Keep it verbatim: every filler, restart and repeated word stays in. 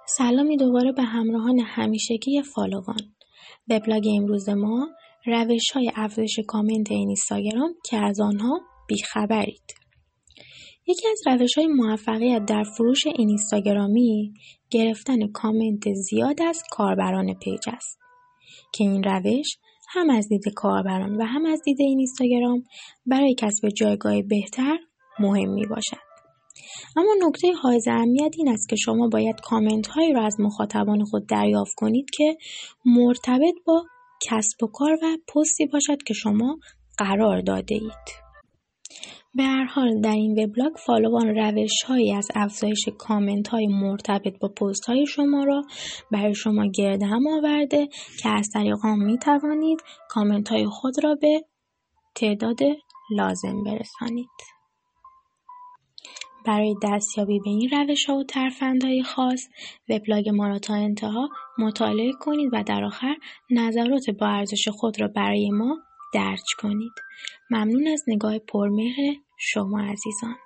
سلامی دوباره به همراهان همیشگی فالووان. وبلاگ امروز ما روش‌های افزایش کامنت اینستاگرام که از آنها بیخبرید. یکی از روش‌های موفقیت در فروش اینستاگرامی گرفتن کامنت زیاد از کاربران پیج است که این روش هم از دید کاربران و هم از دید اینستاگرام برای کسب جایگاه بهتر مهم می باشد. اما نکته حائز اهمیت این است که شما باید کامنت هایی را از مخاطبان خود دریافت کنید که مرتبط با کسب و کار و پستی باشد که شما قرار داده اید. به هر حال در این وبلاگ فالووان روش‌هایی از افزایش کامنت های مرتبط با پست های شما را برای شما گرد هم آورده که از طریق آن می توانید کامنت های خود را به تعداد لازم برسانید. برای دستیابی به این روش‌ها و ترفندهای خاص وبلاگ ما را تا انتها مطالعه کنید و در آخر نظرات با ارزش خود را برای ما درج کنید. ممنون از نگاه پرمهر شما عزیزان.